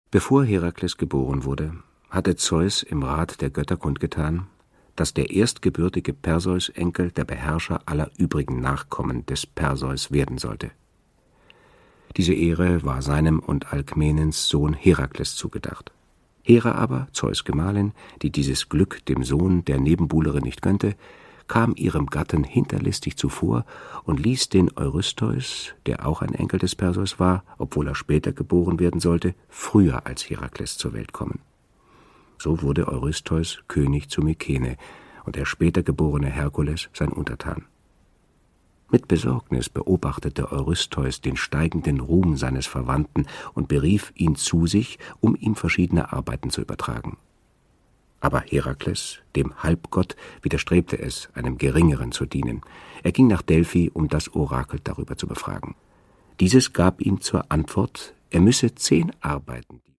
Bevor Herakles geboren wurde, hatte Zeus im Rat der Götter kundgetan, dass der erstgebürtige Perseus-Enkel der Beherrscher aller übrigen Nachkommen des Perseus werden sollte. Diese Ehre war seinem und Alkmenens Sohn Herakles zugedacht. Hera aber, Zeus' Gemahlin, die dieses Glück dem Sohn der Nebenbuhlerin nicht gönnte, kam ihrem Gatten hinterlistig zuvor und ließ den Eurystheus, der auch ein Enkel des Perseus war, obwohl er später geboren werden sollte, früher als Herakles zur Welt kommen. So wurde Eurystheus König zu Mykene und der später geborene Herkules sein Untertan. Mit Besorgnis beobachtete Eurystheus den steigenden Ruhm seines Verwandten und berief ihn zu sich, um ihm verschiedene Arbeiten zu übertragen. Aber Herakles, dem Halbgott, widerstrebte es, einem Geringeren zu dienen. Er ging nach Delphi, um das Orakel darüber zu befragen. Dieses gab ihm zur Antwort, er müsse 10 Arbeiten